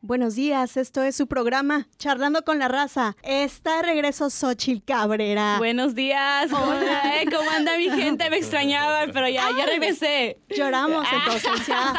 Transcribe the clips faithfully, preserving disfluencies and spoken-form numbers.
Buenos días, esto es su programa Charlando con la Raza. Está de regreso Xochitl Cabrera. Buenos días, hola, ¿eh? ¿Cómo anda mi gente? Me extrañaban, pero ya, ya regresé. Lloramos entonces, ya.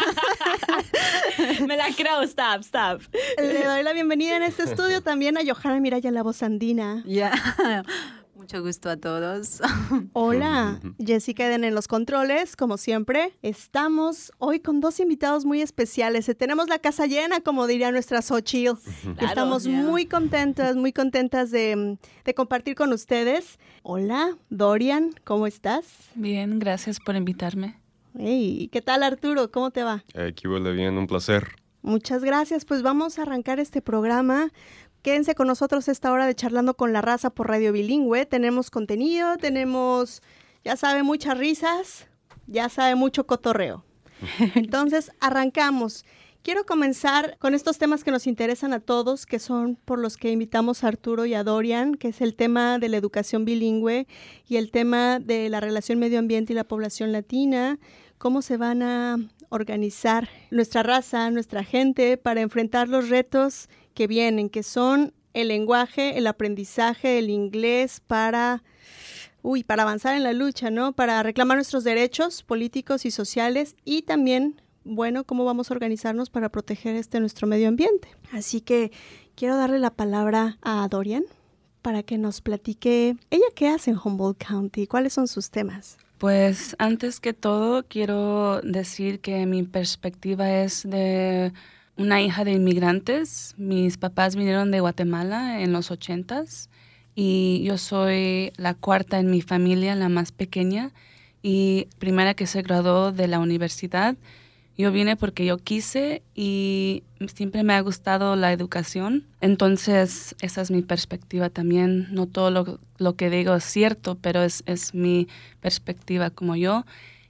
Me la creo, stop, stop. Le doy la bienvenida en este estudio también a Johanna Miraya, la voz andina. Ya, yeah. Mucho gusto a todos. Hola, Jessica Eden en los controles, como siempre. Estamos hoy con dos invitados muy especiales. Tenemos la casa llena, como diría nuestra Xochitl. Claro, Estamos yeah. muy contentas, muy contentas de, de compartir con ustedes. Hola, Dorian, ¿cómo estás? Bien, gracias por invitarme. Hey, ¿qué tal, Arturo? ¿Cómo te va? Aquí huele bien, un placer. Muchas gracias. Pues vamos a arrancar este programa. Quédense con nosotros a esta hora de Charlando con la Raza por Radio Bilingüe. Tenemos contenido, tenemos, ya sabe, muchas risas, ya sabe, mucho cotorreo. Entonces, arrancamos. Quiero comenzar con estos temas que nos interesan a todos, que son por los que invitamos a Arturo y a Dorian, que es el tema de la educación bilingüe y el tema de la relación medio ambiente y la población latina. Cómo se van a organizar nuestra raza, nuestra gente, para enfrentar los retos que vienen, que son el lenguaje, el aprendizaje, el inglés para, uy, para avanzar en la lucha, ¿no? Para reclamar nuestros derechos políticos y sociales y también, bueno, cómo vamos a organizarnos para proteger este nuestro medio ambiente. Así que quiero darle la palabra a Dorian para que nos platique ella qué hace en Humboldt County, cuáles son sus temas. Pues antes que todo quiero decir que mi perspectiva es de una hija de inmigrantes. Mis papás vinieron de Guatemala en los ochentas y yo soy la cuarta en mi familia, la más pequeña y primera que se graduó de la universidad. Yo vine porque yo quise y siempre me ha gustado la educación. Entonces, esa es mi perspectiva también. No todo lo, lo que digo es cierto, pero es, es mi perspectiva como yo.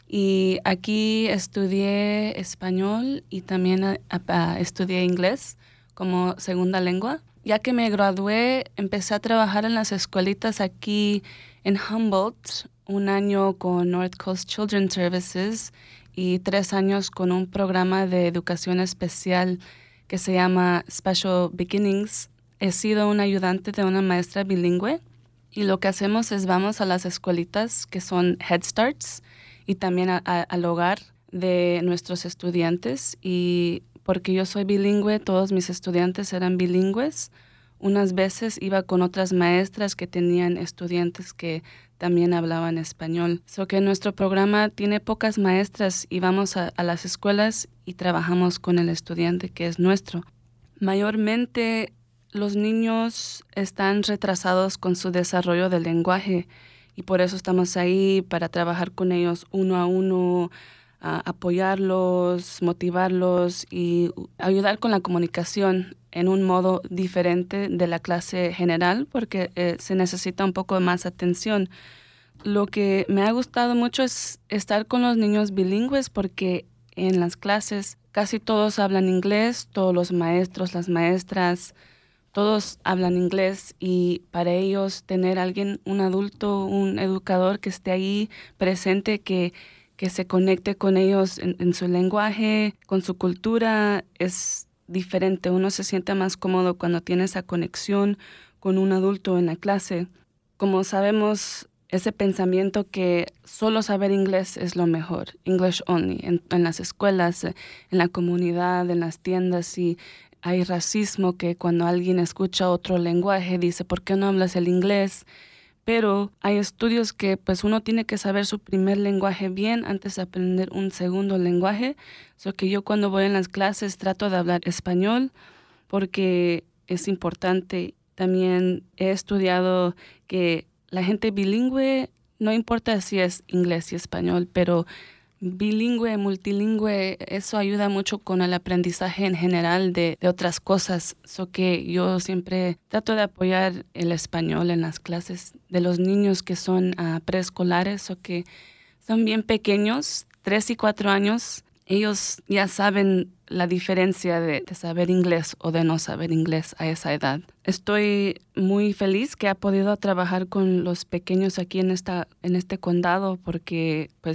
Y aquí estudié español y también a, a, estudié inglés como segunda lengua. Ya que me gradué, empecé a trabajar en las escuelitas aquí en Humboldt, un año con North Coast Children's Services y tres años con un programa de educación especial que se llama Special Beginnings. He sido una ayudante de una maestra bilingüe y lo que hacemos es vamos a las escuelitas que son Head Starts y también a, a, al hogar de nuestros estudiantes. Y porque yo soy bilingüe, todos mis estudiantes eran bilingües. Unas veces iba con otras maestras que tenían estudiantes que también hablaban español. So que nuestro programa tiene pocas maestras y vamos a, a las escuelas y trabajamos con el estudiante que es nuestro. Mayormente los niños están retrasados con su desarrollo del lenguaje y por eso estamos ahí para trabajar con ellos uno a uno, a apoyarlos, motivarlos y ayudar con la comunicación en un modo diferente de la clase general porque eh, se necesita un poco más atención. Lo que me ha gustado mucho es estar con los niños bilingües porque en las clases casi todos hablan inglés, todos los maestros, las maestras, todos hablan inglés y para ellos tener alguien, un adulto, un educador que esté ahí presente, que, que se conecte con ellos en, en su lenguaje, con su cultura, es diferente. Uno se siente más cómodo cuando tiene esa conexión con un adulto en la clase. Como sabemos, ese pensamiento que solo saber inglés es lo mejor, English only, en, en las escuelas, en la comunidad, en las tiendas, y hay racismo que cuando alguien escucha otro lenguaje dice, ¿por qué no hablas el inglés? Pero hay estudios que pues uno tiene que saber su primer lenguaje bien antes de aprender un segundo lenguaje. So que yo cuando voy en las clases trato de hablar español porque es importante. También he estudiado que la gente bilingüe, no importa si es inglés y español, pero bilingüe, multilingüe, eso ayuda mucho con el aprendizaje en general de, de otras cosas. So que yo siempre trato de apoyar el español en las clases de los niños que son uh, preescolares o que son bien pequeños, tres y cuatro años. Ellos ya saben la diferencia de, de saber inglés o de no saber inglés a esa edad. Estoy muy feliz que he podido trabajar con los pequeños aquí en, esta, en este condado porque pues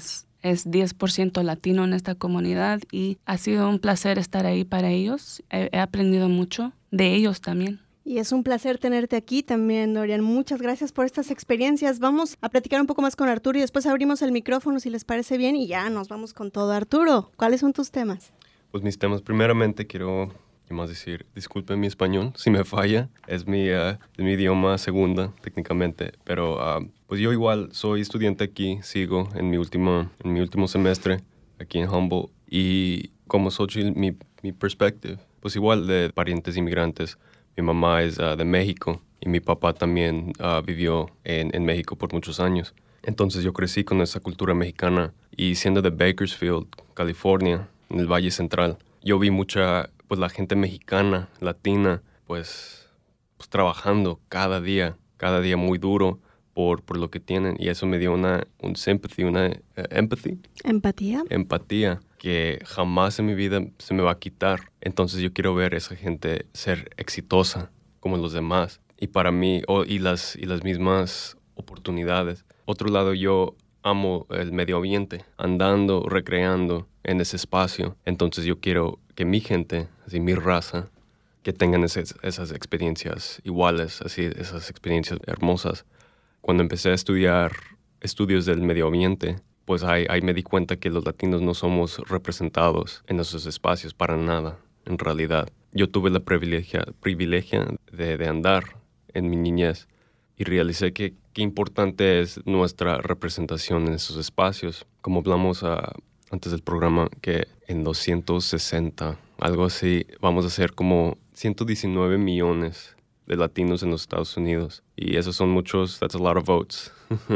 es diez por ciento latino en esta comunidad y ha sido un placer estar ahí para ellos. He, he aprendido mucho de ellos también. Y es un placer tenerte aquí también, Dorian. Muchas gracias por estas experiencias. Vamos a platicar un poco más con Arturo y después abrimos el micrófono si les parece bien y ya nos vamos con todo. Arturo, ¿cuáles son tus temas? Pues mis temas, primeramente quiero, ¿qué más decir? Disculpen mi español si me falla. Es mi, uh, es mi idioma segunda técnicamente, pero uh, pues yo igual soy estudiante aquí, sigo en mi, última, en mi último semestre aquí en Humboldt y como Xochitl, mi, mi perspectiva, pues igual de parientes inmigrantes. Mi mamá es uh, de México y mi papá también uh, vivió en, en México por muchos años. Entonces yo crecí con esa cultura mexicana y siendo de Bakersfield, California, en el Valle Central, yo vi mucha, pues la gente mexicana, latina, pues, pues trabajando cada día, cada día muy duro por, por lo que tienen y eso me dio una un sympathy, una uh, empathy. ¿Empatía? Empatía. Que jamás en mi vida se me va a quitar. Entonces yo quiero ver a esa gente ser exitosa como los demás. Y para mí, oh, y, las, y las mismas oportunidades. Otro lado, yo amo el medio ambiente, andando, recreando en ese espacio. Entonces yo quiero que mi gente, así mi raza, que tengan esas, esas experiencias iguales, así esas experiencias hermosas. Cuando empecé a estudiar estudios del medio ambiente, pues ahí, ahí me di cuenta que los latinos no somos representados en esos espacios para nada, en realidad. Yo tuve la privilegia, privilegia de, de andar en mi niñez y realicé que qué importante es nuestra representación en esos espacios. Como hablamos uh, antes del programa, que en doscientos sesenta, algo así, vamos a ser como ciento diecinueve millones de latinos en los Estados Unidos. Y esos son muchos, that's a lot of votes.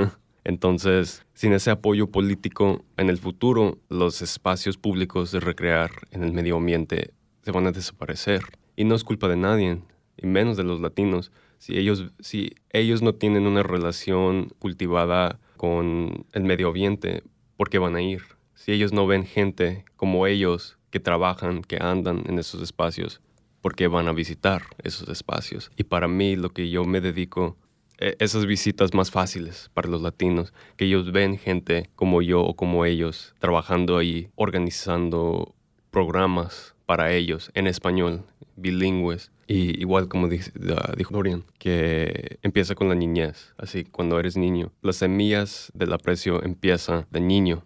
Entonces, sin ese apoyo político, en el futuro, los espacios públicos de recrear en el medio ambiente se van a desaparecer. Y no es culpa de nadie, y menos de los latinos. Si ellos, si ellos no tienen una relación cultivada con el medio ambiente, ¿por qué van a ir? Si ellos no ven gente como ellos que trabajan, que andan en esos espacios, ¿por qué van a visitar esos espacios? Y para mí, lo que yo me dedico esas visitas más fáciles para los latinos, que ellos ven gente como yo o como ellos trabajando ahí, organizando programas para ellos en español, bilingües. Y igual como dijo, dijo Dorian, que empieza con la niñez, así cuando eres niño. Las semillas del aprecio empiezan de niño.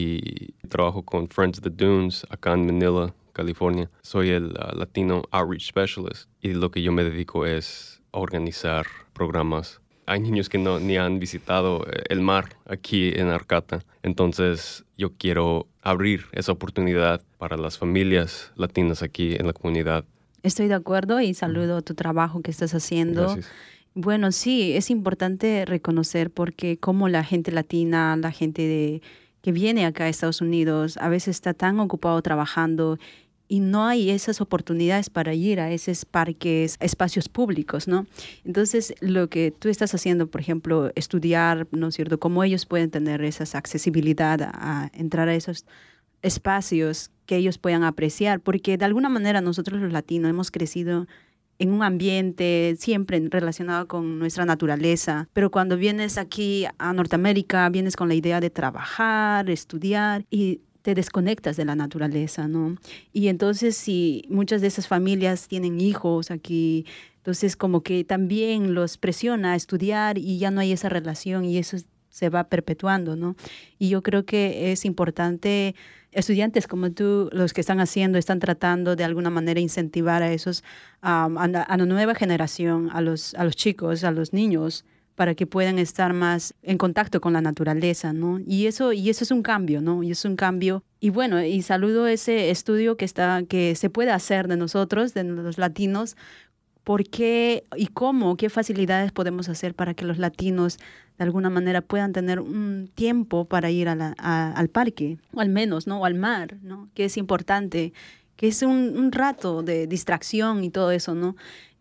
Y trabajo con Friends of the Dunes acá en Manila, California. Soy el uh, Latino Outreach Specialist y lo que yo me dedico es a organizar programas. Hay niños que no, ni han visitado el mar aquí en Arcata. Entonces yo quiero abrir esa oportunidad para las familias latinas aquí en la comunidad. Estoy de acuerdo y saludo tu trabajo que estás haciendo. Gracias. Bueno, sí, es importante reconocer porque como la gente latina, la gente de, que viene acá a Estados Unidos, a veces está tan ocupado trabajando y no hay esas oportunidades para ir a esos parques, espacios públicos, ¿no? Entonces, lo que tú estás haciendo, por ejemplo, estudiar, ¿no es cierto?, cómo ellos pueden tener esa accesibilidad a, a entrar a esos espacios que ellos puedan apreciar, porque de alguna manera nosotros los latinos hemos crecido en un ambiente siempre relacionado con nuestra naturaleza, pero cuando vienes aquí a Norteamérica, vienes con la idea de trabajar, estudiar y te desconectas de la naturaleza, ¿no? Y entonces si muchas de esas familias tienen hijos aquí, entonces como que también los presiona a estudiar y ya no hay esa relación y eso se va perpetuando, ¿no? Y yo creo que es importante, estudiantes como tú, los que están haciendo, están tratando de alguna manera incentivar a esos, um, a, la, a la nueva generación, a los, a los chicos, a los niños, para que puedan estar más en contacto con la naturaleza, ¿no? Y eso, y eso es un cambio, ¿no? Y es un cambio. Y bueno, y saludo ese estudio que, está, que se puede hacer de nosotros, de los latinos, por qué y cómo, qué facilidades podemos hacer para que los latinos de alguna manera puedan tener un tiempo para ir a la, a, al parque, o al menos, ¿no? O al mar, ¿no? Que es importante, que es un, un rato de distracción y todo eso, ¿no?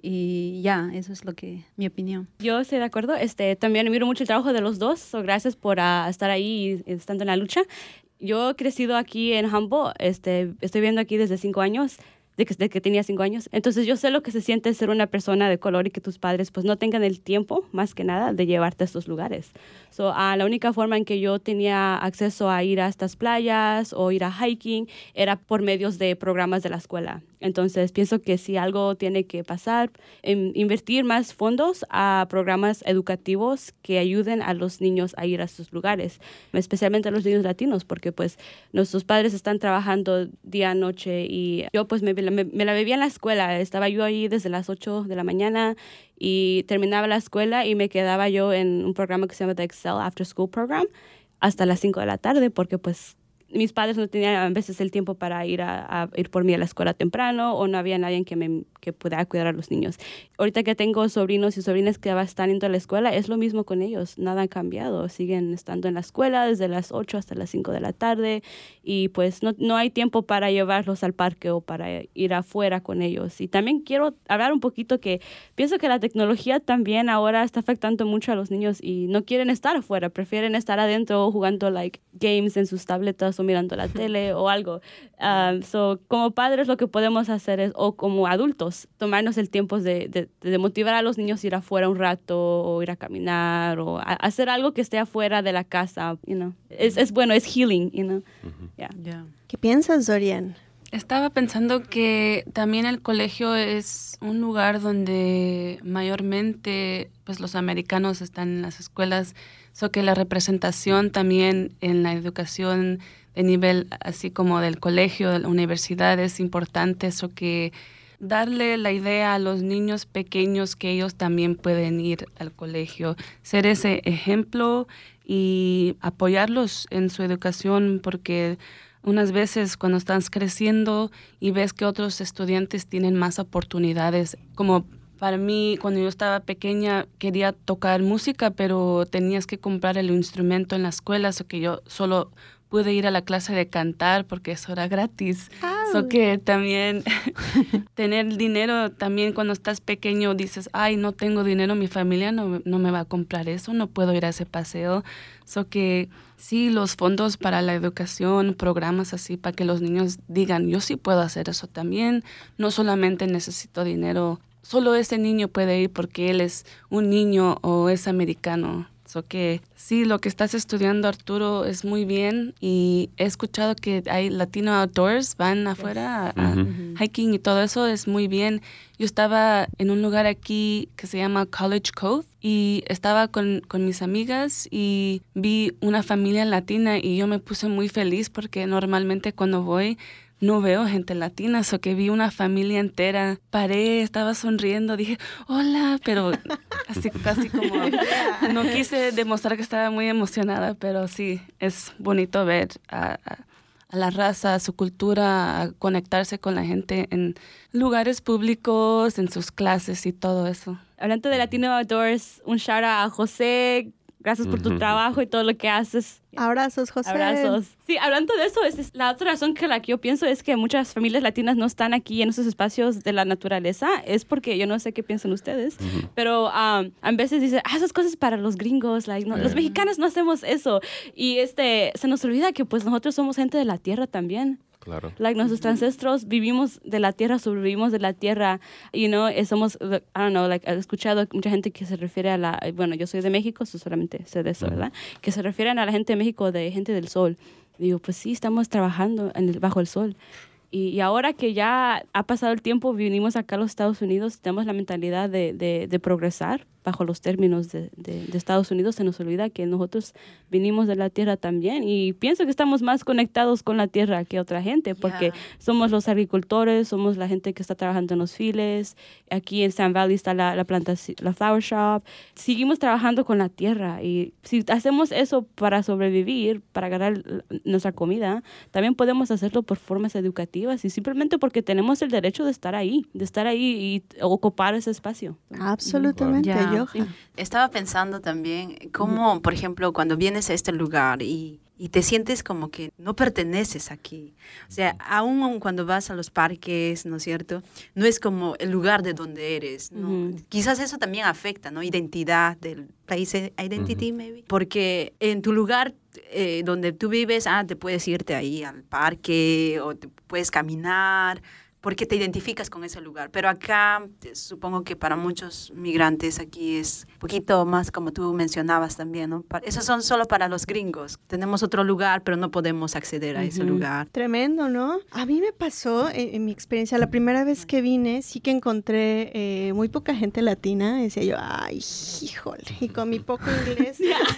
Y ya, eso es lo que, mi opinión. Yo estoy de acuerdo. Este, también admiro mucho el trabajo de los dos. So, gracias por uh, estar ahí y estando en la lucha. Yo he crecido aquí en Humboldt. Este, estoy viviendo aquí desde cinco años. de que, de que tenía cinco años. Entonces yo sé lo que se siente ser una persona de color y que tus padres pues no tengan el tiempo, más que nada, de llevarte a estos lugares. So, uh, la única forma en que yo tenía acceso a ir a estas playas o ir a hiking era por medios de programas de la escuela. Entonces pienso que si algo tiene que pasar, en invertir más fondos a programas educativos que ayuden a los niños a ir a estos lugares, especialmente a los niños latinos, porque pues nuestros padres están trabajando día, noche y yo pues me, me, me la vivía en la escuela. Estaba yo ahí desde las ocho de la mañana y terminaba la escuela y me quedaba yo en un programa que se llama The Excel After School Program hasta las cinco de la tarde porque pues mis padres no tenían a veces el tiempo para ir a, a ir por mí a la escuela temprano o no había nadie que me que pudiera cuidar a los niños. Ahorita que tengo sobrinos y sobrinas que están yendo a la escuela, es lo mismo con ellos. Nada ha cambiado. Siguen estando en la escuela desde las ocho hasta las cinco de la tarde y pues no, no hay tiempo para llevarlos al parque o para ir afuera con ellos. Y también quiero hablar un poquito que pienso que la tecnología también ahora está afectando mucho a los niños y no quieren estar afuera, prefieren estar adentro jugando like games en sus tabletas o mirando la tele o algo. Um, so, como padres lo que podemos hacer es, o como adultos, tomarnos el tiempo de, de, de motivar a los niños a ir afuera un rato o ir a caminar o a, a hacer algo que esté afuera de la casa, you know. Es, es bueno, es healing, you know. Yeah. Yeah. ¿Qué piensas, Dorian? Estaba pensando que también el colegio es un lugar donde mayormente pues, los americanos están en las escuelas, so que la representación también en la educación de nivel así como del colegio, de la universidad es importante, so que darle la idea a los niños pequeños que ellos también pueden ir al colegio, ser ese ejemplo y apoyarlos en su educación porque unas veces cuando estás creciendo y ves que otros estudiantes tienen más oportunidades, como para mí cuando yo estaba pequeña quería tocar música, pero tenías que comprar el instrumento en la escuela, o que yo solo pude ir a la clase de cantar porque eso era gratis. Oh. So que también tener dinero, también cuando estás pequeño dices, ay, no tengo dinero, mi familia no, no me va a comprar eso, no puedo ir a ese paseo. So que sí, los fondos para la educación, programas así para que los niños digan, yo sí puedo hacer eso también, no solamente necesito dinero, solo ese niño puede ir porque él es un niño o es americano. So que sí, lo que estás estudiando, Arturo, es muy bien y he escuchado que hay Latino Outdoors, van afuera a, a uh-huh. hiking y todo eso es muy bien. Yo estaba en un lugar aquí que se llama College Cove y estaba con, con mis amigas y vi una familia latina y yo me puse muy feliz porque normalmente cuando voy no veo gente latina, o so que vi una familia entera, paré, estaba sonriendo, dije, hola, pero casi, casi como, no quise demostrar que estaba muy emocionada, pero sí, es bonito ver a, a, a la raza, a su cultura, a conectarse con la gente en lugares públicos, en sus clases y todo eso. Hablando de Latino Outdoors, un shout out a José. Gracias por tu trabajo y todo lo que haces. Abrazos, José. Abrazos. Sí, hablando de eso, es, es la otra razón que la que yo pienso es que muchas familias latinas no están aquí en esos espacios de la naturaleza. Es porque yo no sé qué piensan ustedes, uh-huh. pero um, a veces dicen, ah, esas cosas para los gringos. Like, no, yeah. Los mexicanos no hacemos eso. Y este, se nos olvida que pues nosotros somos gente de la tierra también. Claro. Like, nuestros ancestros vivimos de la tierra, sobrevivimos de la tierra, you know, somos, I don't know, like, he escuchado mucha gente que se refiere a la, bueno, yo soy de México, so solamente sé de eso, ¿verdad? Uh-huh. Que se refieren a la gente de México de gente del sol. Digo, pues sí, estamos trabajando en el, bajo el sol. Y, y ahora que ya ha pasado el tiempo, vinimos acá a los Estados Unidos, tenemos la mentalidad de, de, de progresar bajo los términos de, de, de Estados Unidos. Se nos olvida que nosotros vinimos de la tierra también y pienso que estamos más conectados con la tierra que otra gente porque yeah. somos los agricultores, somos la gente que está trabajando en los files. Aquí en Sand Valley está la, la planta, la flower shop. Seguimos trabajando con la tierra y si hacemos eso para sobrevivir, para ganar nuestra comida, también podemos hacerlo por formas educativas y simplemente porque tenemos el derecho de estar ahí, de estar ahí y ocupar ese espacio. Absolutamente. Yeah. Sí. Estaba pensando también cómo, por ejemplo, cuando vienes a este lugar y, y te sientes como que no perteneces aquí. O sea, aún cuando vas a los parques, ¿no es cierto? No es como el lugar de donde eres, ¿no? Uh-huh. Quizás eso también afecta, ¿no? Identidad del país, identity, uh-huh. maybe. Porque en tu lugar eh, donde tú vives, ah, te puedes irte ahí al parque o te puedes caminar, porque te identificas con ese lugar. Pero acá, supongo que para muchos migrantes aquí es un poquito más, como tú mencionabas también, ¿no? Esos son solo para los gringos. Tenemos otro lugar, pero no podemos acceder a uh-huh. ese lugar. Tremendo, ¿no? A mí me pasó, en, en mi experiencia, la primera vez que vine, sí que encontré eh, muy poca gente latina. Decía yo, ay, híjole, y con mi poco inglés.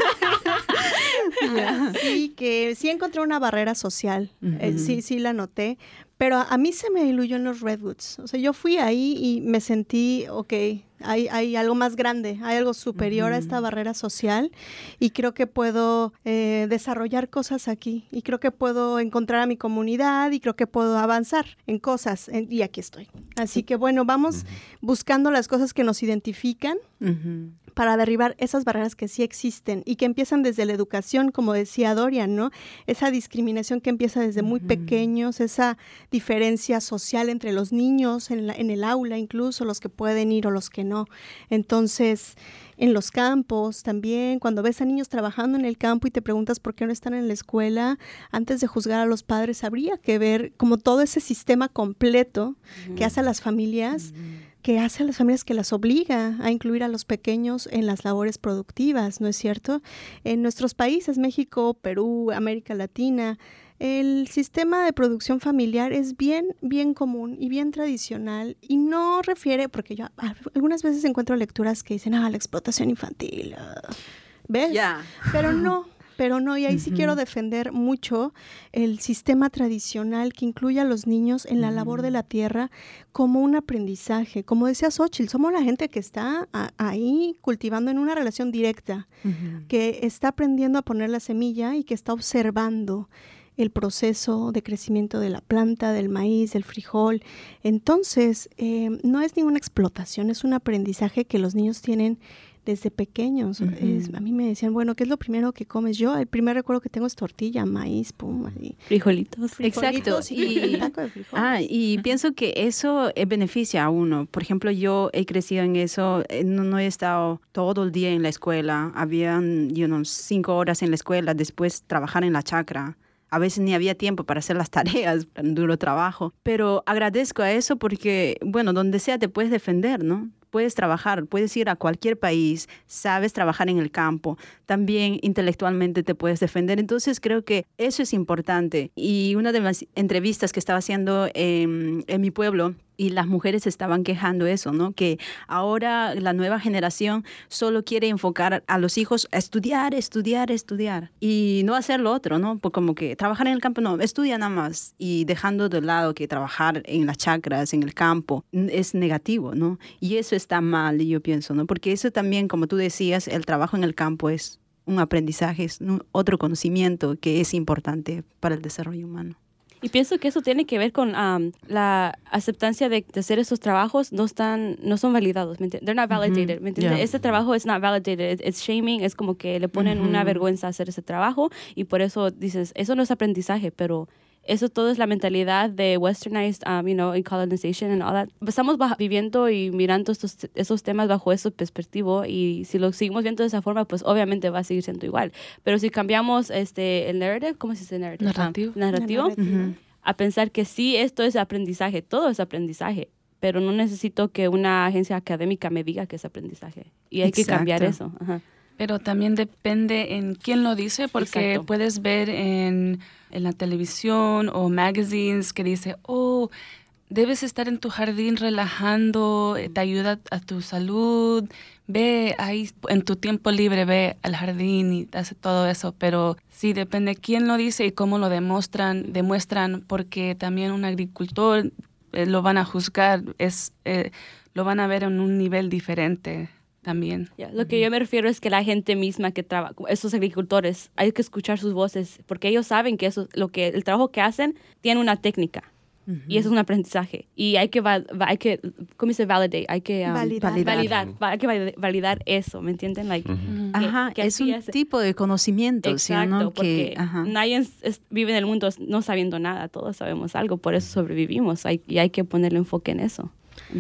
Yeah. Sí, que sí encontré una barrera social, uh-huh. eh, sí, sí la noté, pero a, a mí se me diluyó en los Redwoods. O sea, yo fui ahí y me sentí, ok, hay, hay algo más grande, hay algo superior uh-huh. a esta barrera social y creo que puedo eh, desarrollar cosas aquí y creo que puedo encontrar a mi comunidad y creo que puedo avanzar en cosas en, y aquí estoy. Así que bueno, vamos uh-huh. buscando las cosas que nos identifican uh-huh. para derribar esas barreras que sí existen y que empiezan desde la educación, como decía Dorian, ¿no? Esa discriminación que empieza desde muy uh-huh. pequeños, esa diferencia social entre los niños en, la, en el aula, incluso los que pueden ir o los que no. Entonces, en los campos también, cuando ves a niños trabajando en el campo y te preguntas por qué no están en la escuela, antes de juzgar a los padres, habría que ver como todo ese sistema completo uh-huh. que hace a las familias, uh-huh. que hace a las familias, que las obliga a incluir a los pequeños en las labores productivas, ¿no es cierto? En nuestros países, México, Perú, América Latina, el sistema de producción familiar es bien, bien común y bien tradicional y no refiere, porque yo algunas veces encuentro lecturas que dicen, ah, la explotación infantil, ¿ves? Yeah. Pero no. Pero no, y ahí uh-huh. sí quiero defender mucho el sistema tradicional que incluye a los niños en la uh-huh. labor de la tierra como un aprendizaje. Como decía Xóchitl, somos la gente que está a, ahí cultivando en una relación directa, uh-huh. que está aprendiendo a poner la semilla y que está observando el proceso de crecimiento de la planta, del maíz, del frijol. Entonces, eh, no es ninguna explotación, es un aprendizaje que los niños tienen desde pequeños. Uh-huh. Es, a mí me decían, bueno, ¿qué es lo primero que comes? Yo, el primer recuerdo que tengo es tortilla, maíz, pum, y frijolitos. Exacto. Y, y, taco de frijoles. Ah, y pienso que eso beneficia a uno. Por ejemplo, yo he crecido en eso, no, no he estado todo el día en la escuela. Habían, you know, cinco horas en la escuela, después trabajar en la chacra. A veces ni había tiempo para hacer las tareas, un duro trabajo. Pero agradezco a eso porque, bueno, donde sea te puedes defender, ¿no? Puedes trabajar, puedes ir a cualquier país, sabes trabajar en el campo, también intelectualmente te puedes defender. Entonces creo que eso es importante. Y una de las entrevistas que estaba haciendo en, en mi pueblo, y las mujeres estaban quejando eso, ¿no? Que ahora la nueva generación solo quiere enfocar a los hijos a estudiar, estudiar, estudiar y no hacer lo otro, ¿no? Pues como que trabajar en el campo, no, estudia nada más y dejando de lado que trabajar en las chacras, en el campo, es negativo, ¿no? Y eso está mal, yo pienso, ¿no? Porque eso también, como tú decías, el trabajo en el campo es un aprendizaje, es un otro conocimiento que es importante para el desarrollo humano. Y pienso que eso tiene que ver con um, la aceptancia de, de hacer esos trabajos no están, no son validados, ¿me entiendes? They're not validated, ¿me entiendes? Yeah. Ese trabajo es not validated, it's shaming, es como que le ponen uh-huh. una vergüenza a hacer ese trabajo y por eso dices, eso no es aprendizaje, pero eso todo es la mentalidad de westernized, um, you know, colonization and all that. Estamos bajo, viviendo y mirando estos, esos temas bajo esa perspectiva y si lo seguimos viendo de esa forma, pues obviamente va a seguir siendo igual. Pero si cambiamos este, el narrative, ¿cómo se dice narrative? Narrativo. Ah, narrativo. narrativo. Uh-huh. A pensar que sí, esto es aprendizaje, todo es aprendizaje, pero no necesito que una agencia académica me diga que es aprendizaje. Y hay Exacto. que cambiar eso. Ajá. Pero también depende en quién lo dice, porque Exacto. puedes ver en, en la televisión o magazines que dice, oh, debes estar en tu jardín relajando, te ayuda a tu salud, ve ahí en tu tiempo libre, ve al jardín y hace todo eso. Pero sí, depende quién lo dice y cómo lo demuestran, demuestran porque también un agricultor eh, lo van a juzgar, es, eh, lo van a ver en un nivel diferente. También. Yeah, lo que yo me refiero es que la gente misma que trabaja, esos agricultores, hay que escuchar sus voces porque ellos saben que eso, lo que el trabajo que hacen tiene una técnica uh-huh. y eso es un aprendizaje y hay que hay que ¿cómo se dice validate? Hay que um, validar, validar, validar uh-huh. hay que validar eso, ¿me entienden? Like, uh-huh. que, Ajá, que es un es, tipo de conocimiento, exacto, ¿sí, no? porque que, ajá. nadie es, es, vive en el mundo no sabiendo nada, todos sabemos algo, por eso sobrevivimos hay, y hay que ponerle enfoque en eso. Uh-huh.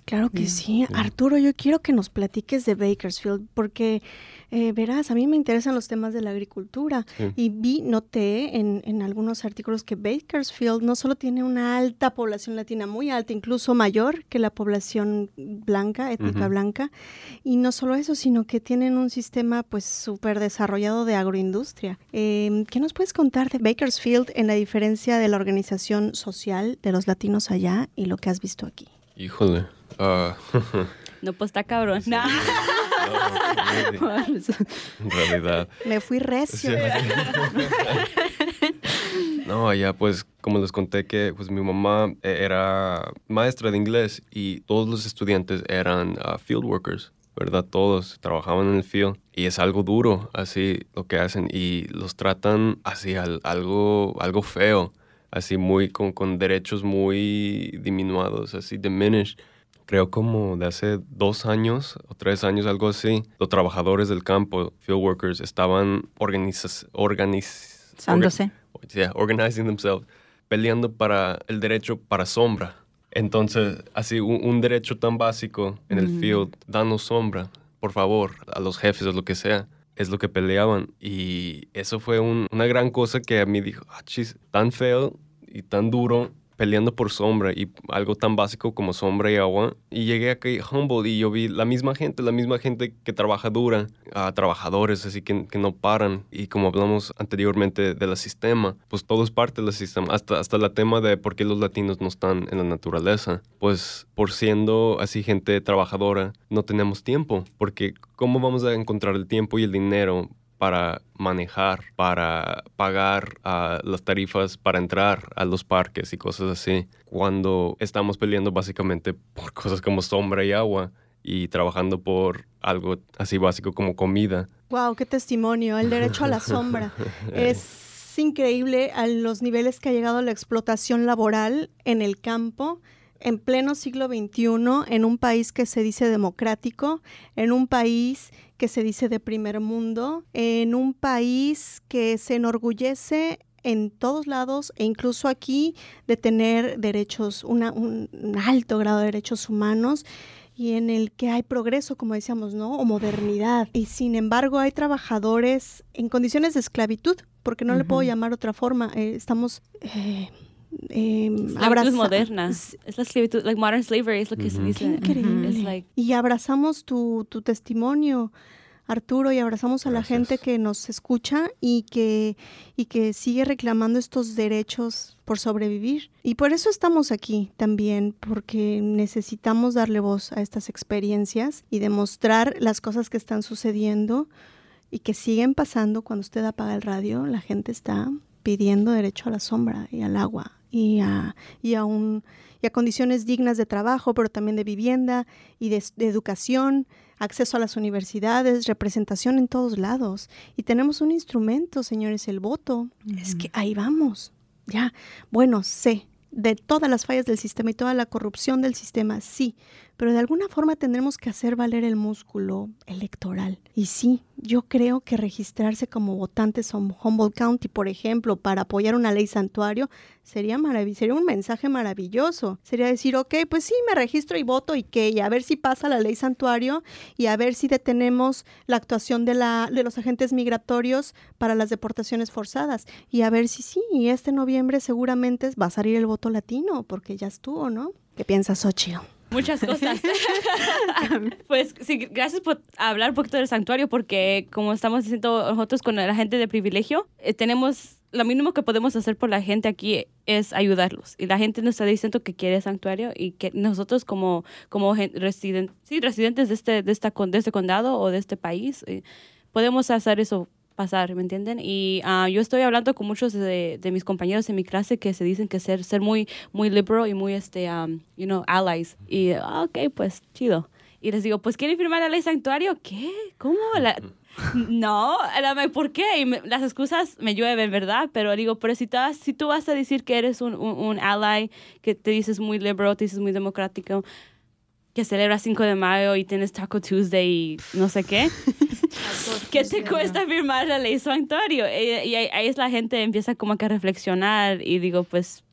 Claro que sí. sí. Arturo, yo quiero que nos platiques de Bakersfield, porque eh, verás, a mí me interesan los temas de la agricultura sí. y vi, noté en, en algunos artículos que Bakersfield no solo tiene una alta población latina, muy alta, incluso mayor que la población blanca, étnica uh-huh. blanca, y no solo eso, sino que tienen un sistema pues súper desarrollado de agroindustria. Eh, ¿Qué nos puedes contar de Bakersfield en la diferencia de la organización social de los latinos allá y lo que has visto aquí? Híjole. Uh, no, pues está cabrón. Sí, no, no, en realidad. Me fui recio. Sí. No, allá pues como les conté que pues mi mamá era maestra de inglés y todos los estudiantes eran uh, field workers, ¿verdad? Todos trabajaban en el field y es algo duro así lo que hacen y los tratan así al, algo, algo feo, así muy con, con derechos muy diminuados, así diminished. Creo como de hace dos años o tres años, algo así, los trabajadores del campo, field workers, estaban organiz- organizándose, orga- yeah, organizing themselves, peleando para el derecho para sombra. Entonces, así, un, un derecho tan básico en el mm. field, danos sombra, por favor, a los jefes o lo que sea, es lo que peleaban. Y eso fue un, una gran cosa que a mí dijo, ah, chis, tan feo y tan duro, peleando por sombra y algo tan básico como sombra y agua. Y llegué aquí a Humboldt y yo vi la misma gente, la misma gente que trabaja dura, uh, trabajadores así que, que no paran. Y como hablamos anteriormente del sistema, pues todo es parte del sistema. Hasta, hasta el tema de por qué los latinos no están en la naturaleza. Pues por siendo así gente trabajadora, no tenemos tiempo. Porque ¿cómo vamos a encontrar el tiempo y el dinero para manejar, para pagar uh, las tarifas para entrar a los parques y cosas así, cuando estamos peleando básicamente por cosas como sombra y agua y trabajando por algo así básico como comida? ¡Wow! ¡Qué testimonio! El derecho a la sombra. Es increíble a los niveles que ha llegado la explotación laboral en el campo en pleno siglo veintiuno, en un país que se dice democrático, en un país que se dice de primer mundo, en un país que se enorgullece en todos lados e incluso aquí de tener derechos, una, un, un alto grado de derechos humanos y en el que hay progreso, como decíamos, ¿no? O modernidad. Y sin embargo hay trabajadores en condiciones de esclavitud, porque no uh-huh. le puedo llamar otra forma. Eh, estamos... Eh, Eh, abraza- moderna. Es la esclavitud, like modern slavery es lo que uh-huh. se dice. Increíble. Uh-huh. Like... Y abrazamos tu, tu testimonio, Arturo, y abrazamos a Gracias. La gente que nos escucha y que, y que sigue reclamando estos derechos por sobrevivir. Y por eso estamos aquí también, porque necesitamos darle voz a estas experiencias y demostrar las cosas que están sucediendo y que siguen pasando. Cuando usted apaga el radio, la gente está pidiendo derecho a la sombra y al agua. Y a, y, a un, y a condiciones dignas de trabajo, pero también de vivienda y de, de educación, acceso a las universidades, representación en todos lados. Y tenemos un instrumento, señores, el voto. Uh-huh. Es que ahí vamos. Ya, bueno, sé de todas las fallas del sistema y toda la corrupción del sistema, sí, pero de alguna forma tendremos que hacer valer el músculo electoral. Y sí, yo creo que registrarse como votantes en Humboldt County, por ejemplo, para apoyar una ley santuario, sería marav- sería un mensaje maravilloso. Sería decir, ok, pues sí, me registro y voto y qué, y a ver si pasa la ley santuario y a ver si detenemos la actuación de, la, de los agentes migratorios para las deportaciones forzadas. Y a ver si sí, y este noviembre seguramente va a salir el voto latino, porque ya estuvo, ¿no? ¿Qué piensas, Xochitl? Muchas cosas. Pues sí, gracias por hablar un poquito del santuario, porque como estamos diciendo nosotros con la gente de privilegio, eh, tenemos, lo mínimo que podemos hacer por la gente aquí es ayudarlos. Y la gente nos está diciendo que quiere santuario y que nosotros como, como residen, sí, residentes de este, de, esta, de este condado o de este país, eh, podemos hacer eso pasar, ¿me entienden? Y uh, yo estoy hablando con muchos de, de mis compañeros en mi clase que se dicen que ser, ser muy, muy liberal y muy, este, um, you know, allies. Y, ok, pues, chido. Y les digo, pues, ¿quieren firmar la ley santuario? ¿Qué? ¿Cómo? La... No, ¿por qué? Y me, las excusas me llueven, ¿verdad? Pero digo, pero si, te vas, si tú vas a decir que eres un, un, un ally, que te dices muy liberal, te dices muy democrático, que celebras cinco de mayo y tienes Taco Tuesday y no sé qué, ¿qué te cuesta firmar la ley santuario? Y, y ahí, ahí es la gente empieza como que a reflexionar y digo, pues,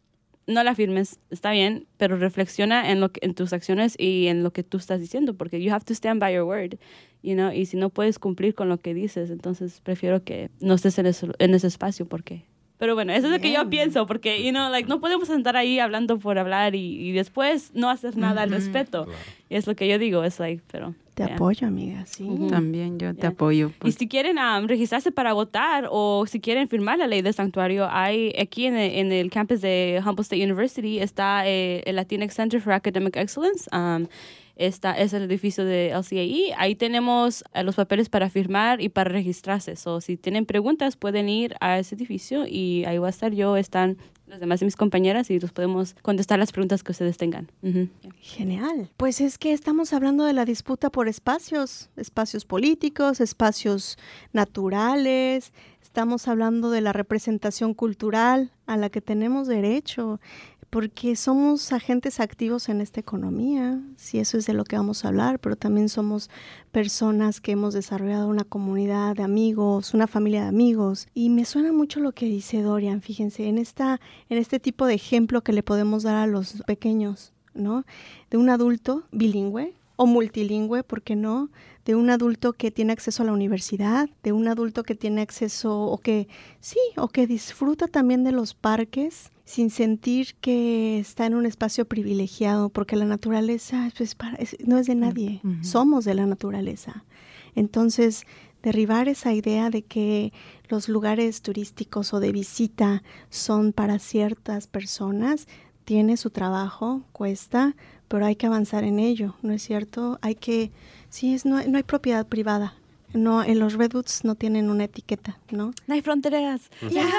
no la firmes, está bien, pero reflexiona en, lo que, en tus acciones y en lo que tú estás diciendo, porque you have to stand by your word, you know, y si no puedes cumplir con lo que dices, entonces prefiero que no estés en ese, en ese espacio, porque... Pero bueno, eso es lo que yo pienso, porque, you know, like, no podemos estar ahí hablando por hablar y, y después no hacer nada al respecto. Claro. Y es lo que yo digo, es like, pero... Te yeah. apoyo, amiga, sí. Uh-huh. También yo te yeah. apoyo. Pues. Y si quieren um, registrarse para votar o si quieren firmar la ley de santuario, hay aquí en el, en el campus de Humboldt State University está eh, el Latinx Center for Academic Excellence. Um, Esta es el edificio de L C A E. Ahí tenemos uh, los papeles para firmar y para registrarse. So, si tienen preguntas, pueden ir a ese edificio y ahí va a estar yo, están las demás de mis compañeras y los podemos contestar las preguntas que ustedes tengan. Uh-huh. Genial. Pues es que estamos hablando de la disputa por espacios, espacios políticos, espacios naturales. Estamos hablando de la representación cultural a la que tenemos derecho, porque somos agentes activos en esta economía, si eso es de lo que vamos a hablar, pero también somos personas que hemos desarrollado una comunidad de amigos, una familia de amigos. Y me suena mucho lo que dice Dorian, fíjense, en, esta, en este tipo de ejemplo que le podemos dar a los pequeños, ¿no? De un adulto bilingüe o multilingüe, ¿por qué no? De un adulto que tiene acceso a la universidad, de un adulto que tiene acceso o que, sí, o que disfruta también de los parques, sin sentir que está en un espacio privilegiado, porque la naturaleza pues, para, es, no es de nadie, uh-huh. somos de la naturaleza. Entonces, derribar esa idea de que los lugares turísticos o de visita son para ciertas personas, tiene su trabajo, cuesta, pero hay que avanzar en ello, ¿no es cierto? Hay que, sí, es, no, no hay propiedad privada. No, en los Redwoods no tienen una etiqueta, ¿no? No hay fronteras. Yeah.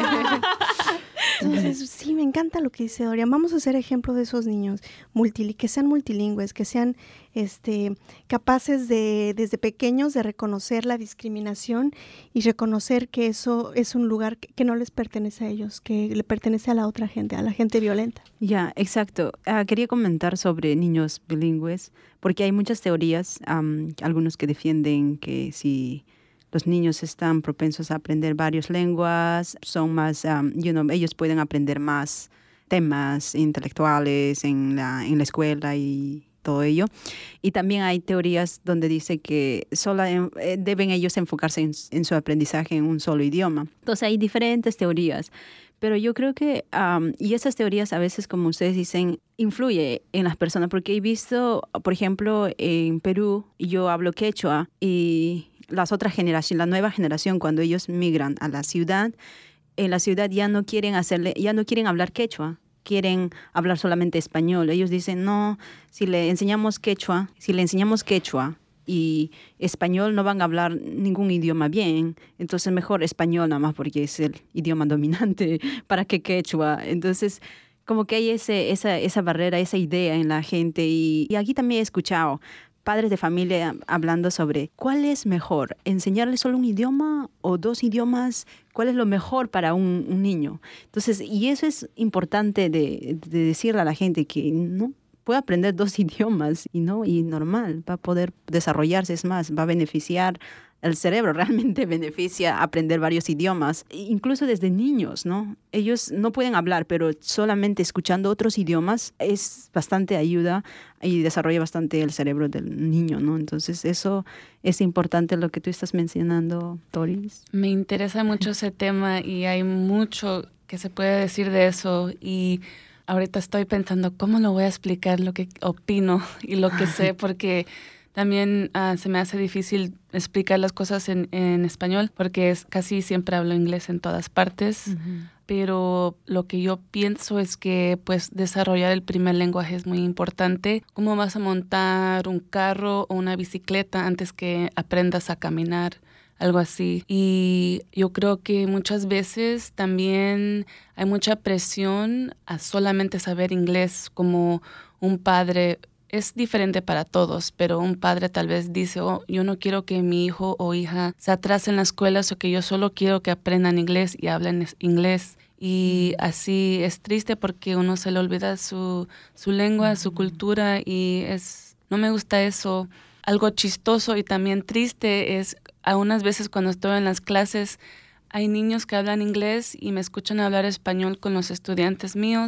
Entonces, sí, me encanta lo que dice Dorian. Vamos a hacer ejemplo de esos niños, multi, que sean multilingües, que sean este, capaces de, desde pequeños, de reconocer la discriminación y reconocer que eso es un lugar que, que no les pertenece a ellos, que le pertenece a la otra gente, a la gente violenta. Ya, yeah, exacto. Uh, quería comentar sobre niños bilingües, porque hay muchas teorías, um, algunos que defienden que si los niños están propensos a aprender varias lenguas, son más, um, you know, ellos pueden aprender más temas intelectuales en la, en la escuela y todo ello. Y también hay teorías donde dice que solo en, eh, deben ellos enfocarse en, en su aprendizaje en un solo idioma. Entonces hay diferentes teorías. Pero yo creo que, um, y esas teorías a veces, como ustedes dicen, influye en las personas. Porque he visto, por ejemplo, en Perú, yo hablo quechua y las otras generaciones, la nueva generación, cuando ellos migran a la ciudad, en la ciudad ya no quieren hacerle, ya no quieren hablar quechua, quieren hablar solamente español. Ellos dicen, no, si le enseñamos quechua, si le enseñamos quechua y español no van a hablar ningún idioma bien, entonces mejor español nada más porque es el idioma dominante, para que quechua. Entonces, como que hay ese, esa, esa barrera, esa idea en la gente. Y, y aquí también he escuchado padres de familia hablando sobre cuál es mejor, enseñarle solo un idioma o dos idiomas, cuál es lo mejor para un, un niño. Entonces, y eso es importante de, de decirle a la gente que no puede aprender dos idiomas y no y normal, va a poder desarrollarse, es más, va a beneficiar el cerebro, realmente beneficia aprender varios idiomas, incluso desde niños, ¿no? Ellos no pueden hablar, pero solamente escuchando otros idiomas es bastante ayuda y desarrolla bastante el cerebro del niño, ¿no? Entonces eso es importante lo que tú estás mencionando, Doris. Me interesa mucho ese tema y hay mucho que se puede decir de eso y ahorita estoy pensando cómo lo voy a explicar lo que opino y lo que sé, porque también uh, se me hace difícil explicar las cosas en, en español porque es, casi siempre hablo inglés en todas partes, uh-huh. Pero lo que yo pienso es que pues desarrollar el primer lenguaje es muy importante. ¿Cómo vas a montar un carro o una bicicleta antes que aprendas a caminar? Algo así. Y yo creo que muchas veces también hay mucha presión a solamente saber inglés, como un padre. Es diferente para todos, pero un padre tal vez dice, oh, yo no quiero que mi hijo o hija se atrase en la escuela, o que yo solo quiero que aprendan inglés y hablen inglés. Y así es triste porque uno se le olvida su, su lengua, su cultura y es no me gusta eso. Algo chistoso y también triste es a unas veces cuando estoy en las clases hay niños que hablan inglés y me escuchan hablar español con los estudiantes míos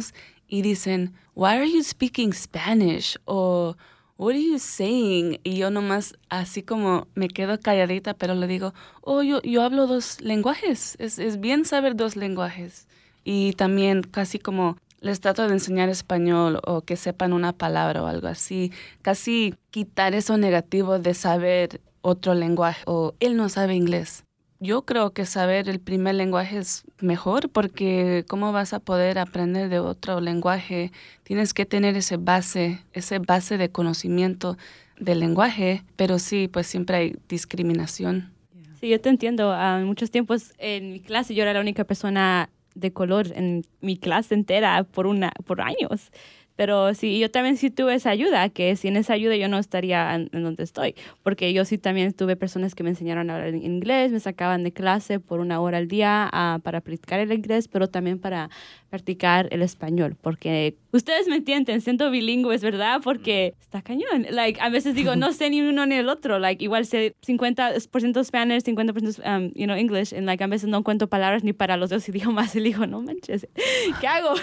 y dicen, why are you speaking Spanish? O what are you saying? Y yo nomás así como me quedo calladita, pero le digo, oh, yo, yo hablo dos lenguajes. Es, es bien saber dos lenguajes. Y también casi como les trato de enseñar español o que sepan una palabra o algo así. Casi quitar eso negativo de saber otro lenguaje o él no sabe inglés. Yo creo que saber el primer lenguaje es mejor porque ¿cómo vas a poder aprender de otro lenguaje? Tienes que tener ese base, ese base de conocimiento del lenguaje, pero sí, pues siempre hay discriminación. Sí, yo te entiendo. Uh, en muchos tiempos en mi clase yo era la única persona de color en mi clase entera por, una, por años. Pero sí, yo también sí tuve esa ayuda, que sin esa ayuda yo no estaría en, en donde estoy. Porque yo sí también tuve personas que me enseñaron a hablar inglés, me sacaban de clase por una hora al día uh, para practicar el inglés, pero también para practicar el español. Porque ustedes me entienden, siendo bilingües, ¿verdad? Porque está cañón. Like, a veces digo, no sé ni uno ni el otro. Like, igual sé cincuenta por ciento Spanish, cincuenta por ciento um, you know, English. And like, a veces no encuentro palabras ni para los dos idiomas. Y digo, no manches, ¿qué hago?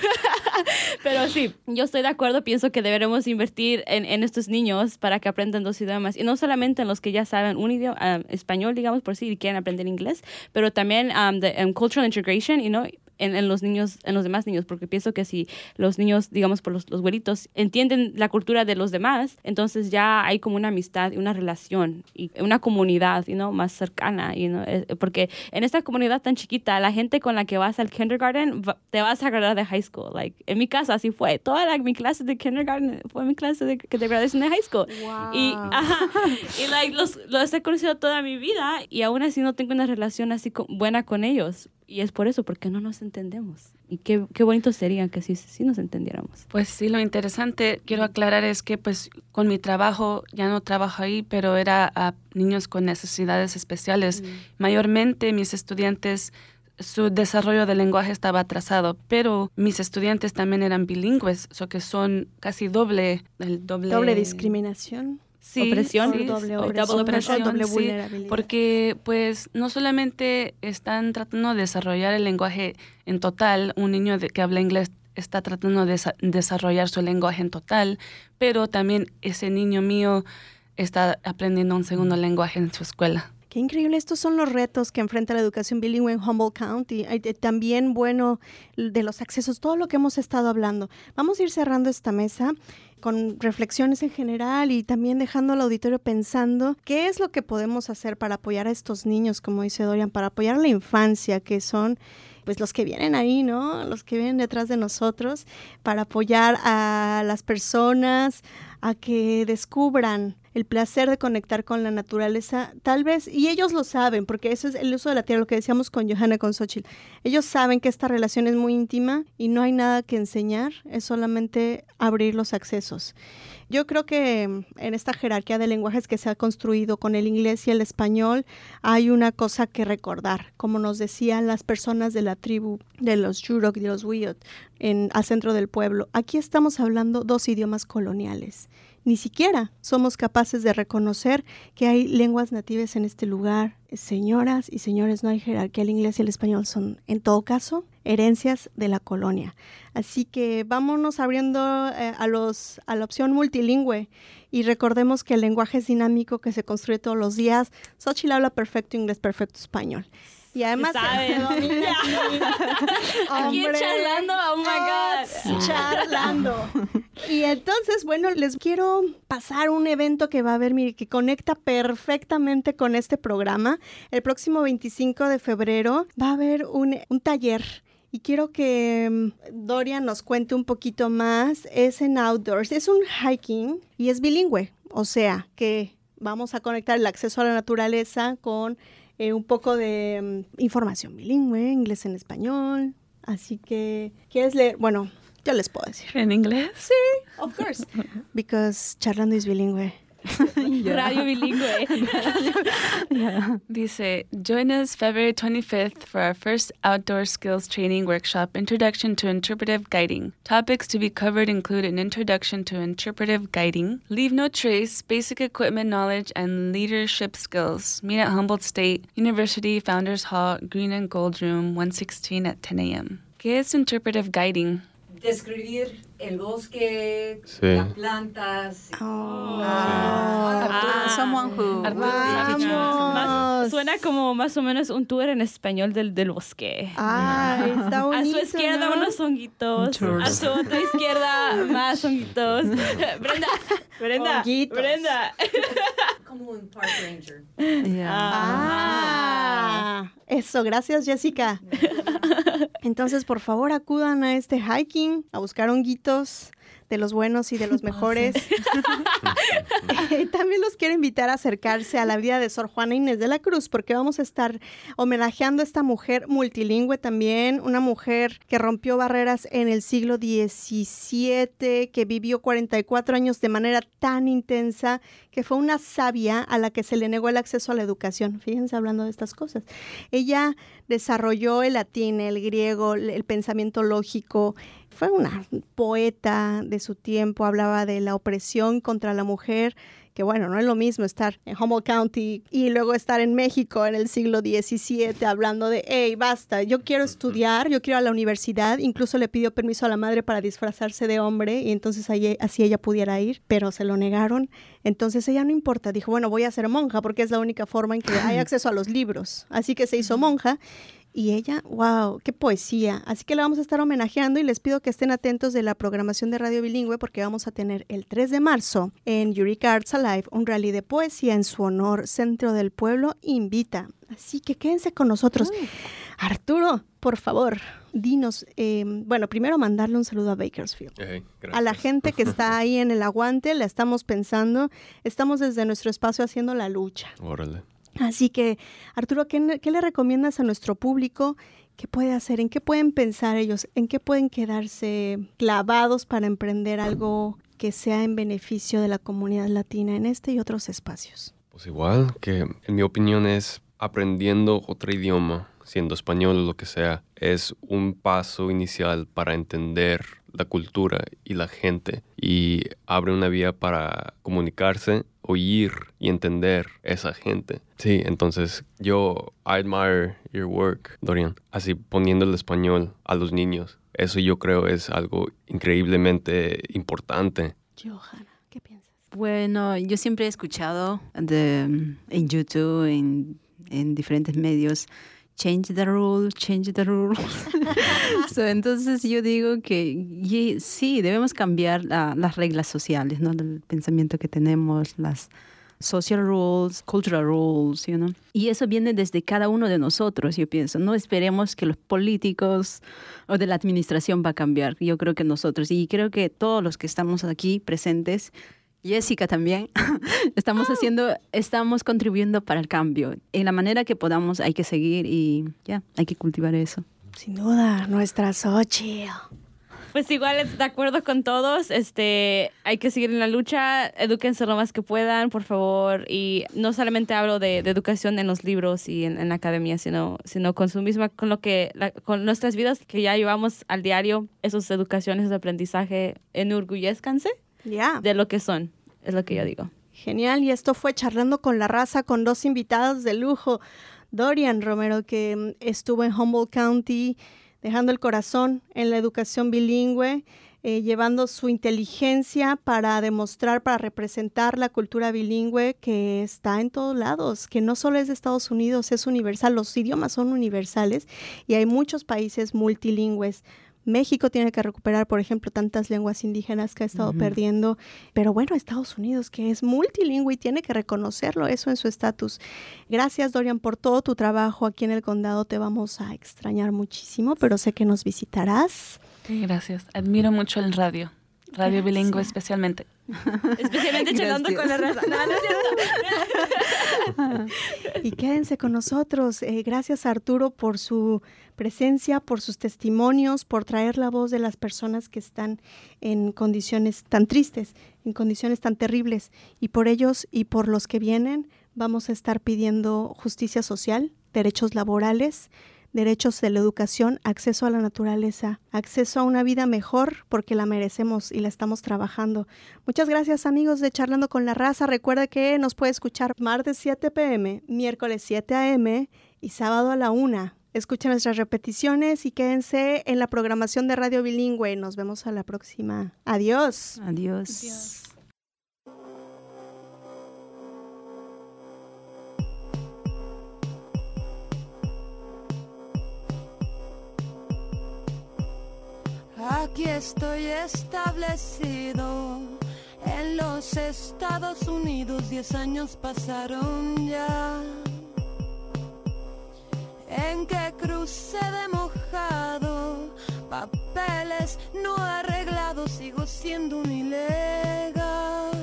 Pero sí, yo estoy de acuerdo, pienso que deberemos invertir en, en estos niños para que aprendan dos idiomas, y no solamente en los que ya saben un idioma, um, español, digamos, por si sí, quieren aprender inglés, pero también um, de um, cultural integration, you know, en, en los niños, en los demás niños, porque pienso que si los niños, digamos, por los, los güeritos, entienden la cultura de los demás, entonces ya hay como una amistad y una relación y una comunidad, you know, más cercana, you know, porque en esta comunidad tan chiquita, la gente con la que vas al kindergarten, te vas a graduar de high school. Like, en mi caso así fue. Toda la, mi clase de kindergarten fue mi clase de, de graduación de high school. Wow. Y, ajá, y like, los, los he conocido toda mi vida y aún así no tengo una relación así con, buena con ellos. Y es por eso, porque no nos entendemos. Y qué, qué bonito sería que sí, sí nos entendiéramos. Pues sí, lo interesante, quiero aclarar, es que pues con mi trabajo, ya no trabajo ahí, pero era a niños con necesidades especiales. Mm. Mayormente mis estudiantes, su desarrollo del lenguaje estaba atrasado, pero mis estudiantes también eran bilingües, o so que son casi doble, el doble... Doble discriminación. Sí, opresión, sí, doble opresión, opresión, doble sí, vulnerabilidad. Porque pues no solamente están tratando de desarrollar el lenguaje en total, un niño de, que habla inglés está tratando de desa- desarrollar su lenguaje en total, pero también ese niño mío está aprendiendo un segundo lenguaje en su escuela. Qué increíble, estos son los retos que enfrenta la educación bilingüe en Humboldt County. Y también, bueno, de los accesos, todo lo que hemos estado hablando. Vamos a ir cerrando esta mesa con reflexiones en general y también dejando al auditorio pensando qué es lo que podemos hacer para apoyar a estos niños, como dice Dorian, para apoyar a la infancia, que son pues los que vienen ahí, ¿no? Los que vienen detrás de nosotros, para apoyar a las personas a que descubran el placer de conectar con la naturaleza, tal vez, y ellos lo saben, porque eso es el uso de la tierra, lo que decíamos con Johanna, con Xochitl. Ellos saben que esta relación es muy íntima y no hay nada que enseñar, es solamente abrir los accesos. Yo creo que en esta jerarquía de lenguajes que se ha construido con el inglés y el español, hay una cosa que recordar, como nos decían las personas de la tribu de los Yurok y de los Wiyot en al centro del pueblo. Aquí estamos hablando dos idiomas coloniales. Ni siquiera somos capaces de reconocer que hay lenguas nativas en este lugar. Señoras y señores, no hay jerarquía. El inglés y el español son, en todo caso, herencias de la colonia. Así que vámonos abriendo eh, a, los, a la opción multilingüe y recordemos que el lenguaje es dinámico, que se construye todos los días. Xochitl habla perfecto inglés, perfecto español. Y además se domina. Aquí charlando, oh my God. Charlando. Y entonces, bueno, les quiero pasar un evento que va a haber, mire, que conecta perfectamente con este programa. El próximo veinticinco de febrero va a haber un, un taller. Y quiero que um, Dorian nos cuente un poquito más. Es en outdoors, es un hiking y es bilingüe. O sea, que vamos a conectar el acceso a la naturaleza con Eh, un poco de um, información bilingüe, inglés en español. Así que, ¿quieres leer? Bueno, yo les puedo decir. ¿En inglés? Sí, of course. Because charlando es bilingüe. Radio bilingüe. Yeah. Dice, join us February twenty-fifth for our first outdoor skills training workshop, Introduction to Interpretive Guiding. Topics to be covered include an introduction to interpretive guiding, leave no trace, basic equipment knowledge, and leadership skills. Meet at Humboldt State University Founders Hall, Green and Gold Room, one sixteen at ten a.m. ¿Qué es interpretive guiding? describir el bosque, Sí. las plantas. Oh. Ah, Ah. someone who Arturo. Más- Vamos. suena como más o menos un tour en español del, del bosque. Ay, está A bonito, su izquierda ¿no? unos honguitos, Tours. a su otra izquierda más honguitos. Brenda, Brenda, Honguitos. Brenda. Como un park ranger. Yeah. Ah, eso, gracias Jessica. Entonces, por favor, acudan a este hiking, a buscar honguitos de los buenos y de los mejores. Eh, También los quiero invitar a acercarse a la vida de Sor Juana Inés de la Cruz, porque vamos a estar homenajeando a esta mujer multilingüe también, una mujer que rompió barreras en el siglo diecisiete, que vivió cuarenta y cuatro años de manera tan intensa, que fue una sabia a la que se le negó el acceso a la educación. Fíjense hablando de estas cosas. Ella desarrolló el latín, el griego, el pensamiento lógico. Fue una poeta de su tiempo, hablaba de la opresión contra la mujer, que bueno, no es lo mismo estar en Humboldt County y luego estar en México en el siglo diecisiete hablando de, hey, basta, yo quiero estudiar, yo quiero ir a la universidad. Incluso le pidió permiso a la madre para disfrazarse de hombre y entonces ahí, así ella pudiera ir, pero se lo negaron. Entonces ella no importa, dijo, bueno, voy a ser monja porque es la única forma en que hay acceso a los libros. Así que se hizo monja. Y ella, wow, qué poesía. Así que la vamos a estar homenajeando y les pido que estén atentos de la programación de Radio Bilingüe porque vamos a tener el tres de marzo en Eureka Arts Alive un rally de poesía en su honor. Centro del Pueblo invita. Así que quédense con nosotros. Arturo, por favor, dinos, eh, bueno, primero mandarle un saludo a Bakersfield. Hey, A la gracias. gente que está ahí en el aguante, la estamos pensando. Estamos desde nuestro espacio haciendo la lucha. Órale. Así que, Arturo, ¿qué, qué le recomiendas a nuestro público? ¿Qué puede hacer? ¿En qué pueden pensar ellos? ¿En qué pueden quedarse clavados para emprender algo que sea en beneficio de la comunidad latina en este y otros espacios? Pues igual, que en mi opinión es aprendiendo otro idioma, siendo español o lo que sea, es un paso inicial para entender la cultura y la gente y abre una vía para comunicarse, oír y entender esa gente. Sí, entonces yo admire your work, Dorian, así poniendo el español a los niños. Eso yo creo es algo increíblemente importante. Johanna, ¿qué piensas? Bueno, yo siempre he escuchado de, en YouTube, en, en diferentes medios, change the rule, change the rule. So, entonces yo digo que y, sí, debemos cambiar la, las reglas sociales, ¿no? Del pensamiento que tenemos, las social rules, cultural rules, you know? Y eso viene desde cada uno de nosotros, yo pienso. No esperemos que los políticos o de la administración va a cambiar. Yo creo que nosotros, y creo que todos los que estamos aquí presentes, Jessica también, estamos haciendo, estamos contribuyendo para el cambio. En la manera que podamos hay que seguir y ya, hay que cultivar eso. Sin duda, nuestra Xochitl. Pues igual, de acuerdo con todos, este, hay que seguir en la lucha, edúquense lo más que puedan, por favor, y no solamente hablo de, de educación en los libros y en, en la academia, sino, sino con su misma, con lo que, la, con nuestras vidas que ya llevamos al diario, esas educaciones, ese aprendizaje, enorgullezcanse Ya. de lo que son, es lo que yo digo. Genial, y esto fue Charlando con la Raza con dos invitados de lujo. Dorian Romero, que mm, estuvo en Humboldt County, dejando el corazón en la educación bilingüe, eh, llevando su inteligencia para demostrar, para representar la cultura bilingüe que está en todos lados, que no solo es de Estados Unidos, es universal, los idiomas son universales y hay muchos países multilingües. México tiene que recuperar, por ejemplo, tantas lenguas indígenas que ha estado uh-huh. perdiendo, pero bueno, Estados Unidos, que es multilingüe y tiene que reconocerlo eso en su estatus. Gracias, Dorian, por todo tu trabajo aquí en el condado. Te vamos a extrañar muchísimo, pero sé que nos visitarás. Sí, gracias. Admiro mucho el radio, radio gracias. Bilingüe especialmente. Especialmente charlando con la raza. No, no es cierto. Y quédense con nosotros. Eh, gracias a Arturo por su presencia, por sus testimonios, por traer la voz de las personas que están en condiciones tan tristes, en condiciones tan terribles. Y por ellos y por los que vienen vamos a estar pidiendo justicia social, derechos laborales, derechos de la educación, acceso a la naturaleza, acceso a una vida mejor porque la merecemos y la estamos trabajando. Muchas gracias, amigos de Charlando con la Raza. Recuerda que nos puede escuchar martes siete p m, miércoles siete a m y sábado a la una Escuchen nuestras repeticiones y quédense en la programación de Radio Bilingüe. Nos vemos a la próxima. Adiós. Adiós. Adiós. Aquí estoy establecido en los Estados Unidos, diez años pasaron ya. En que crucé de mojado, papeles no arreglados, sigo siendo un ilegal.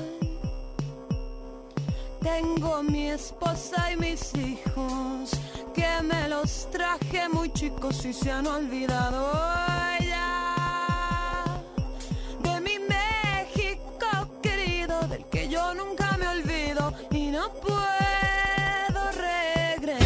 Tengo mi esposa y mis hijos, que me los traje muy chicos y se han olvidado ya de mi México querido, del que yo nunca me olvido y no puedo regresar.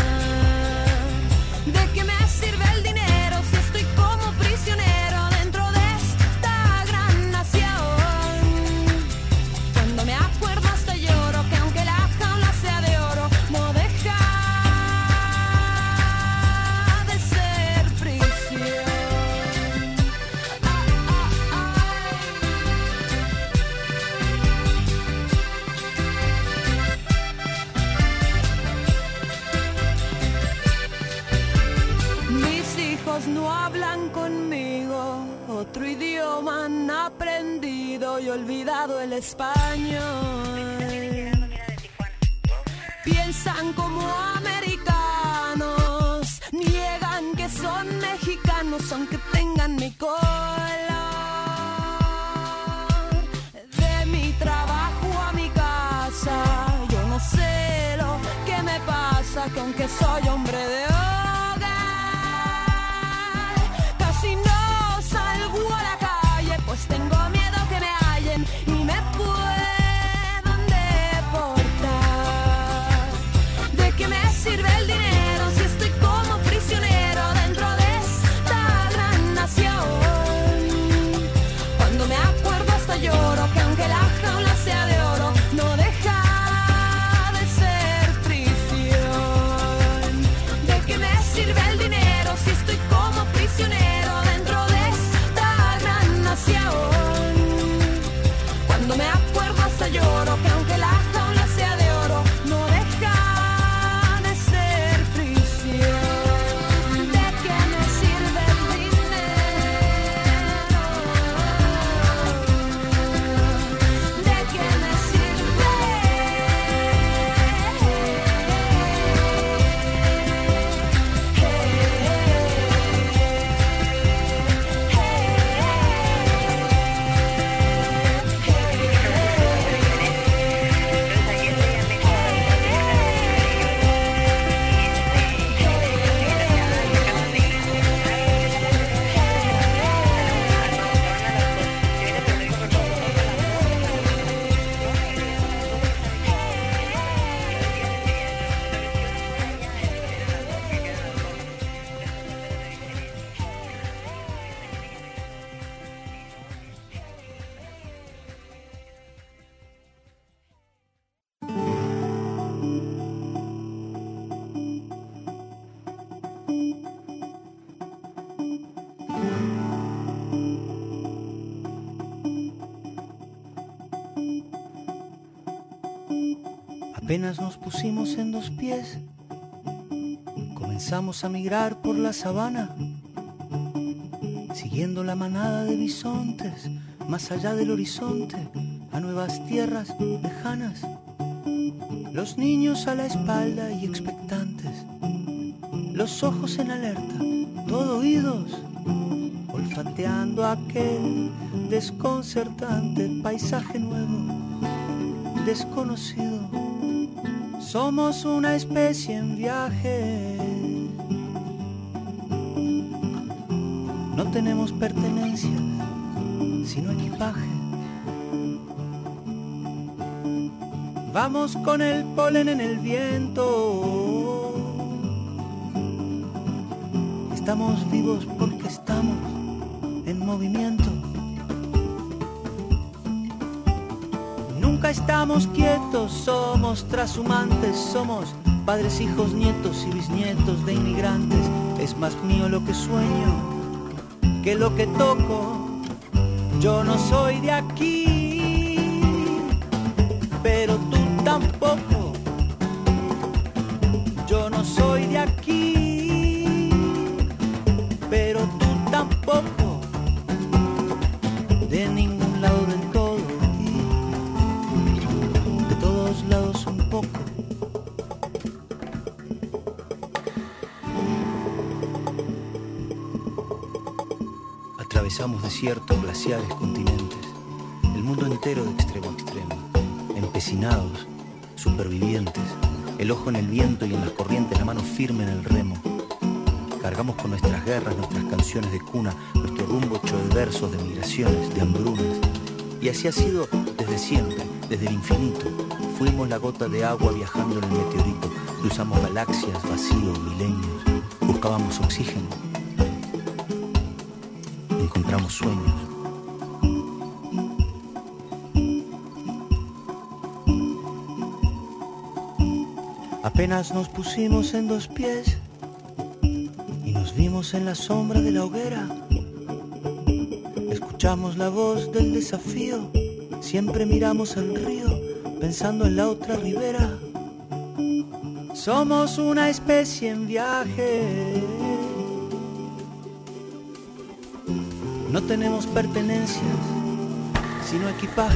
¿De qué me sirve el dinero si estoy como prisionero dentro de esta gran nación? Cuando me acuerdo hasta lloro, que aunque la jaula sea de oro, no deja de ser prisión. Ah, ah, ay. Mis hijos no hablan conmigo, otro idioma han aprendido y olvidado el español. Piensan como americanos, niegan que son mexicanos aunque tengan mi color. De mi trabajo a mi casa, yo no sé lo que me pasa, que aunque soy hombre de hogar, casi no salgo a la calle, pues tengo miedo que me hallen y me puedan deportar. ¿De qué me sirve el dinero si estoy como prisionero dentro de esta gran nación? Cuando me acuerdo hasta lloro, que aunque la jaula sea de oro, no deja de ser prisión. ¿De qué me sirve el dinero si estoy como prisionero dentro de esta gran nación? Cuando me acuerdo hasta lloro, que aunque la jaula sea de oro, no deja de ser prisión. ¿De qué me sirve el dinero? ¿De qué me sirve? Apenas nos pusimos en dos pies, comenzamos a migrar por la sabana, siguiendo la manada de bisontes, más allá del horizonte, a nuevas tierras lejanas. Los niños a la espalda y expectantes, los ojos en alerta, todo oídos, olfateando aquel desconcertante paisaje nuevo, desconocido. Somos una especie en viaje. No tenemos pertenencias, sino equipaje. Vamos con el polen en el viento. Estamos vivos porque estamos en movimiento. Nunca estamos quietos, somos trashumantes, somos padres, hijos, nietos y bisnietos de inmigrantes. Es más mío lo que sueño que lo que toco. Yo no soy de aquí, pero tú tampoco. Yo no soy de aquí, pero tú tampoco. De ningún lado del todo y de todos lados un poco. Atravesamos desiertos, glaciares, continentes, el mundo entero de extremo a extremo, empecinados, supervivientes, el ojo en el viento y en las corrientes, la mano firme en el remo. Cargamos con nuestras guerras, nuestras canciones de cuna, nuestro rumbo hecho de versos, de migraciones, de hambrunas. Y así ha sido desde siempre, desde el infinito. Fuimos la gota de agua viajando en el meteorito, cruzamos galaxias, vacíos, milenios, buscábamos oxígeno. Encontramos sueños. Apenas nos pusimos en dos pies y nos vimos en la sombra de la hoguera. Escuchamos la voz del desafío, siempre miramos el río pensando en la otra ribera. Somos una especie en viaje. No tenemos pertenencias, sino equipaje.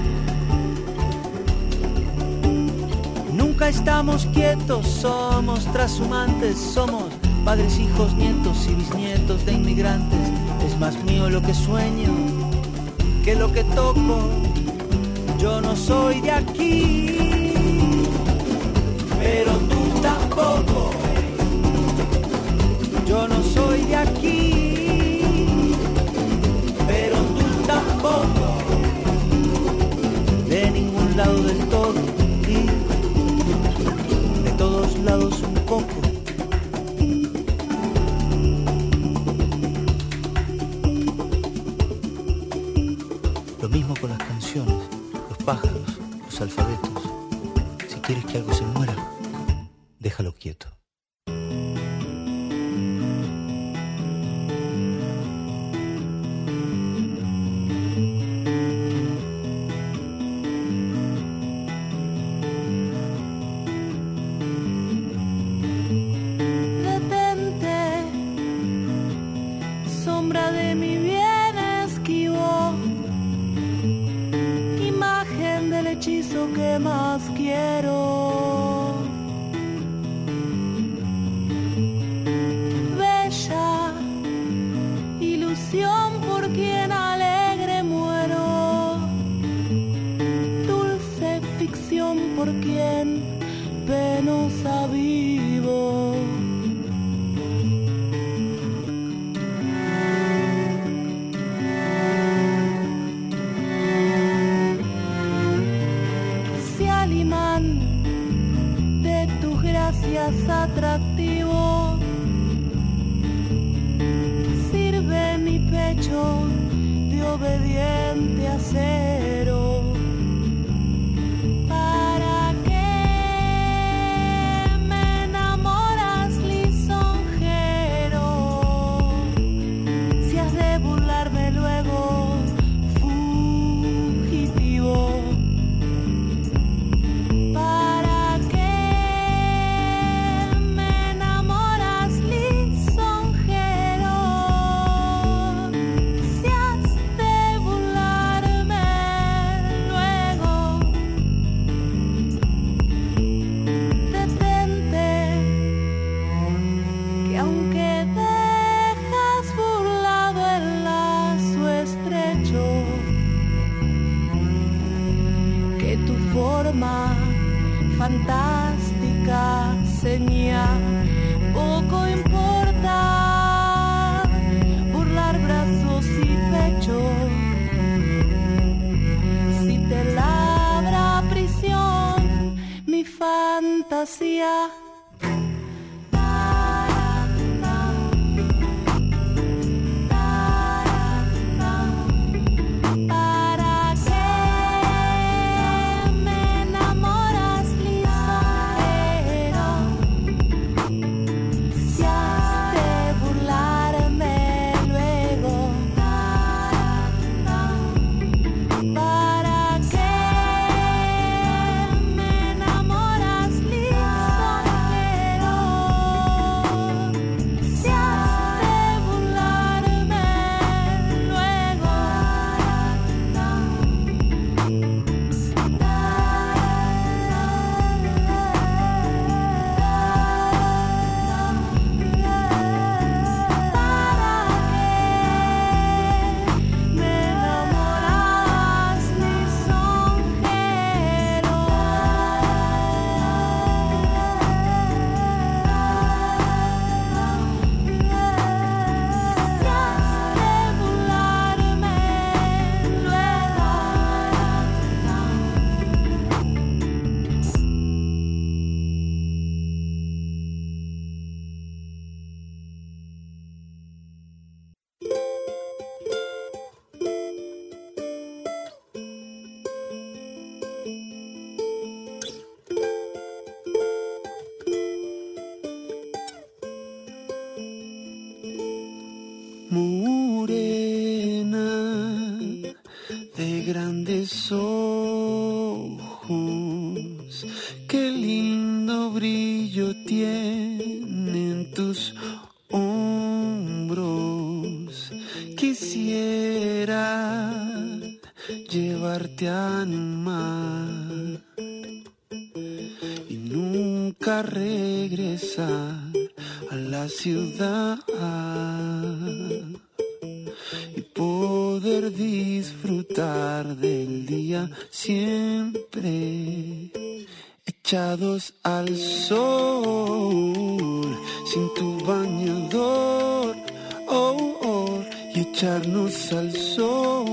Nunca estamos quietos, somos trashumantes, somos padres, hijos, nietos y bisnietos de inmigrantes. Es más mío lo que sueño que lo que toco. Yo no soy de aquí, pero tú tampoco. Yo no soy de aquí, pero tú tampoco. De ningún lado del todo y de todos lados un poco. Lo mismo con las canciones, los pájaros, los alfabetos. Si quieres que algo se muera, déjalo quieto. Que más quiero, bella ilusión por quien alegre muero, dulce ficción por quien penosa vivo. De tus gracias atractivo, sirve mi pecho de obediente acero. ¿Para qué me enamoras, lisonjero? Si has de burlarme luego, fugitivo. Fantástica seña, poco importa burlar brazos y pecho. Si te labra prisión mi fantasía. Para qué me enamoras, lisonjero. brillo tienen tus hombros. Quisiera llevarte al mar y nunca regresar a la ciudad y poder disfrutar del día siempre echados al sol sin tu bañador, oh, oh, y echarnos al sol.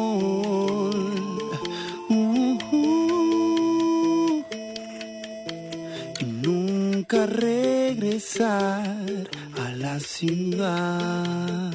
Uh, uh, y nunca regresar a la ciudad.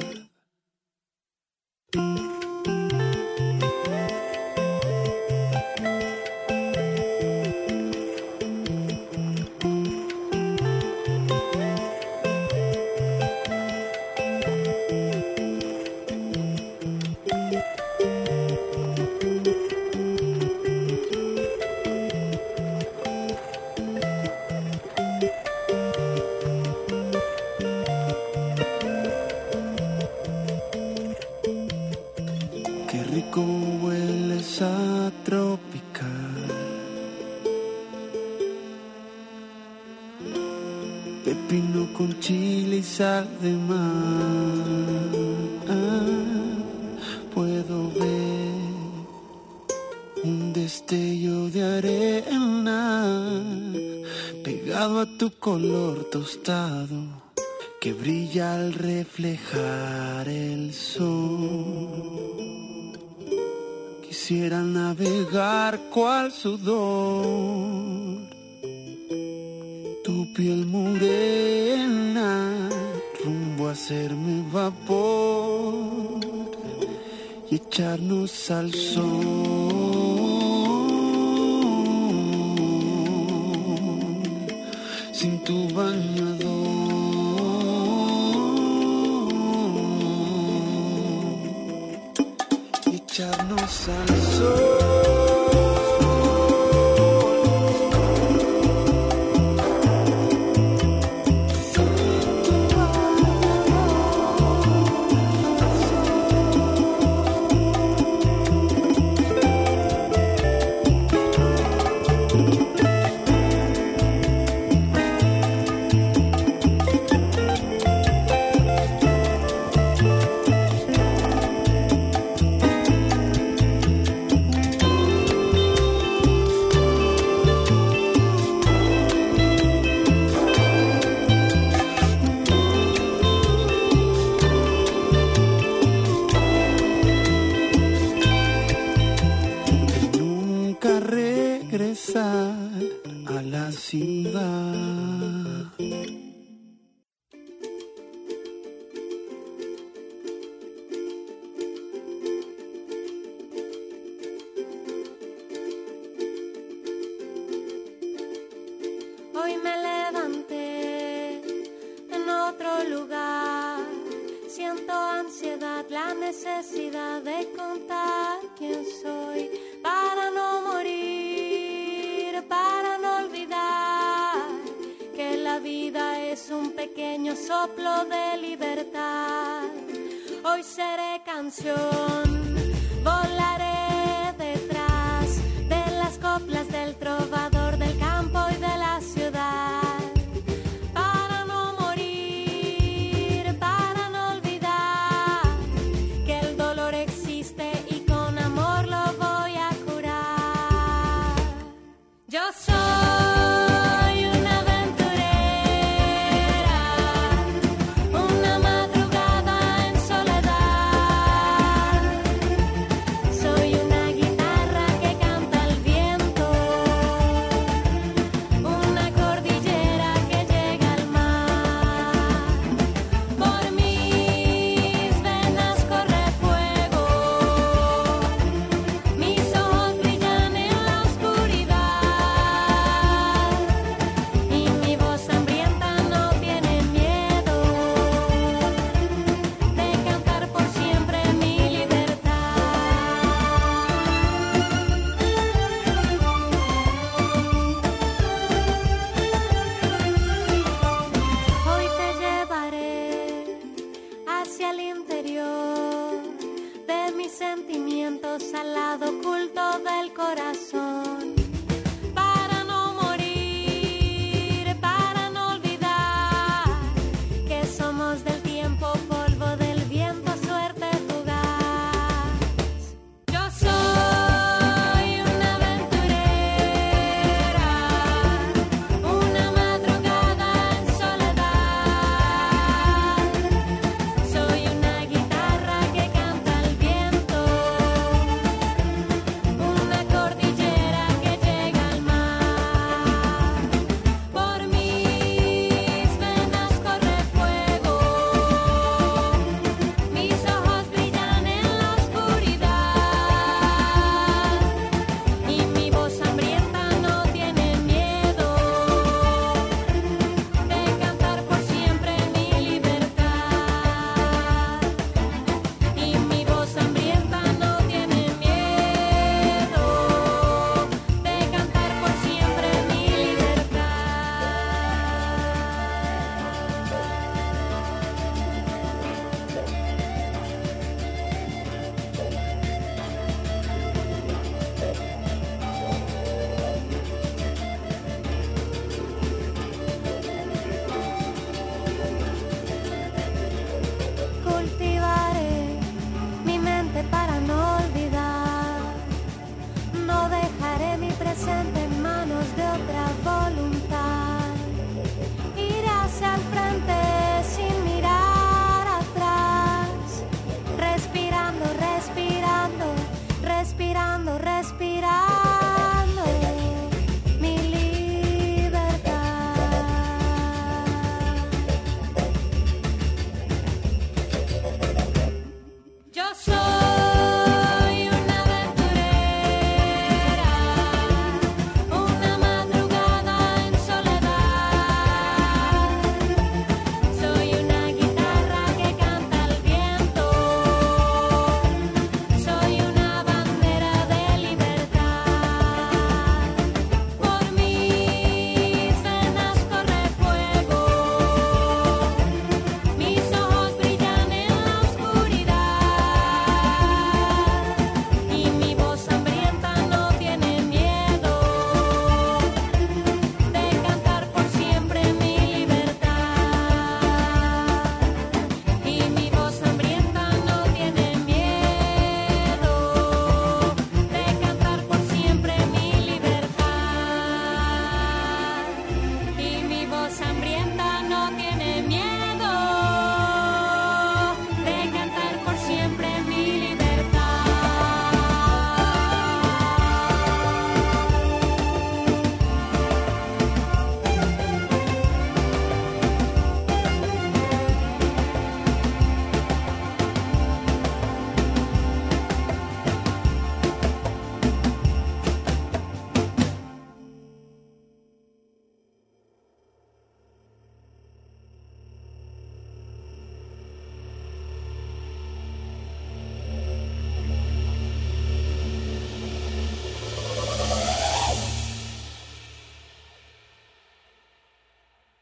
Pepino con chile y sal de mar. Ah, puedo ver un destello de arena pegado a tu color tostado que brilla al reflejar el sol. Quisiera navegar cual sudor tu piel morena rumbo a hacerme vapor y echarnos al sol sin tu bañador y echarnos al sol. A la ciudad. Hoy me levanté en otro lugar. Siento ansiedad, la necesidad de contar quién soy para no morir, para no olvidar que la vida es un pequeño soplo de libertad. Hoy seré canción, volaré detrás de las coplas del trovador del campo y de la ciudad. Para no morir, para no olvidar que el dolor existe y con amor lo voy a curar. Yo soy